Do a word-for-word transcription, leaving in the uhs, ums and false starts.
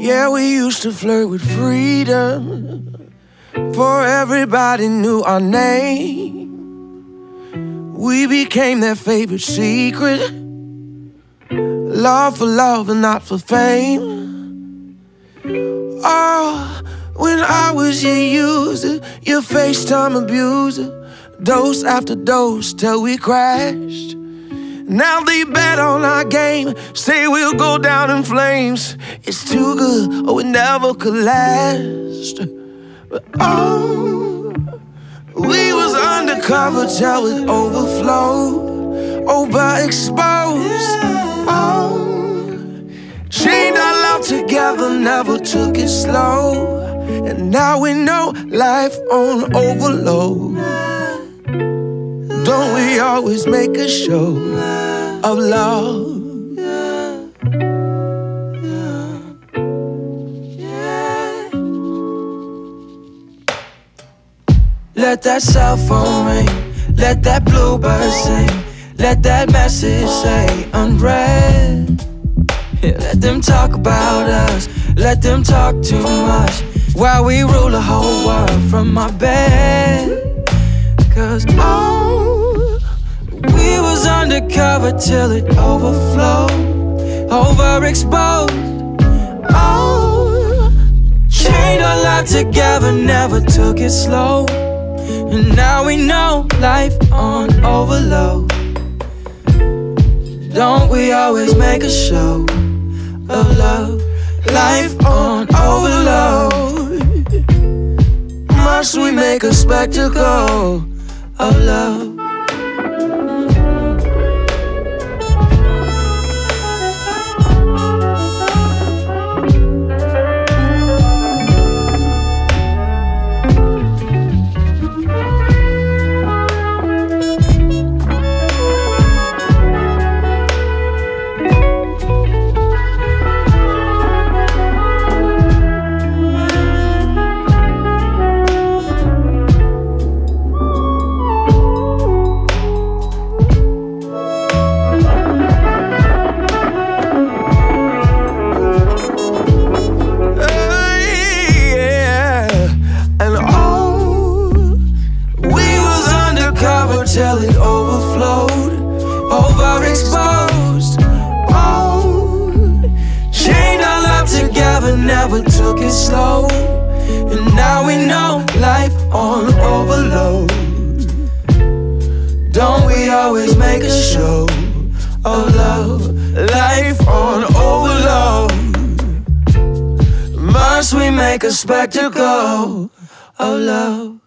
Yeah, we used to flirt with freedom, for everybody knew our name. We became their favorite secret, love for love and not for fame. Oh, when I was your user, your FaceTime abuser, dose after dose till we crashed. Now they bet on our game, say we'll go down in flames. It's too good, or it never could last. But oh, we was undercover till it overflowed, overexposed. Oh, chained our love together, never took it slow. And now we know life on overload. Don't we always make a show of love? Let that cell phone ring, let that bluebird sing, let that message say unread. Yeah, let them talk about us, let them talk too much, while we rule the whole world from our bed. Cause oh, we was undercover till it overflowed, overexposed. Oh, chained our life together, never took it slow. And now we know life on overload. Don't we always make a show of love? Life on overload. Must we make a spectacle of love? Till it overflowed, overexposed. Oh, chained our love together, never took it slow. And now we know life on overload. Don't we always make a show of love? Life on overload. Must we make a spectacle of love?